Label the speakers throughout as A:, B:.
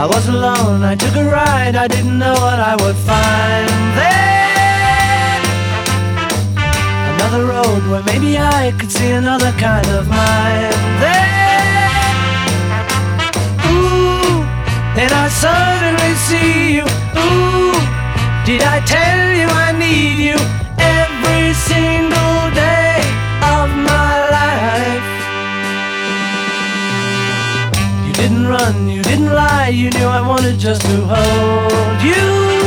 A: I was alone, I took a ride, I didn't know what I would find there. Another road where maybe I could see another kind of mind there. Ooh, then I suddenly see you. Ooh, did I tell you I need you every single day of my life? You didn't run, you didn't lie, you knew I wanted just to hold you.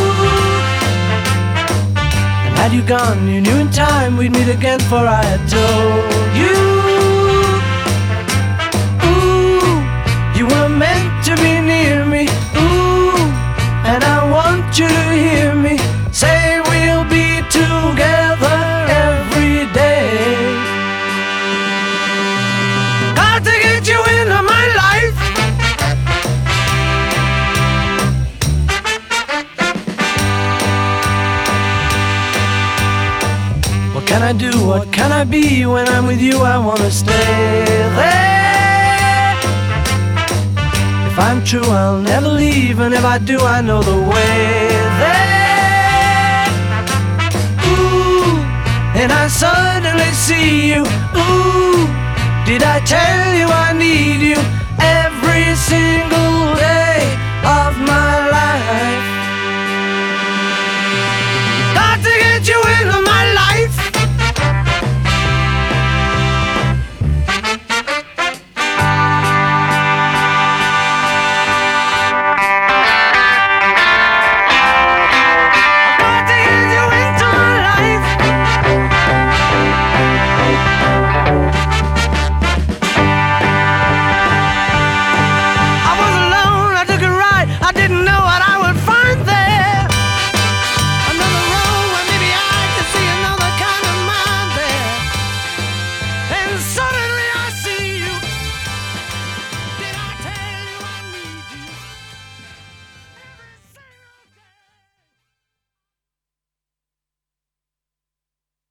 A: And had you gone, you knew in time we'd meet again, for I had told you. Ooh, you were meant to be near me. Ooh, and I want you to hear me say we'll be together every day. Got to get you into my life. What can I do? What can I be? When I'm with you I wanna stay there. If I'm true I'll never leave, and if I do I know the way there. Ooh, and I suddenly see you. Ooh, did I tell you I need you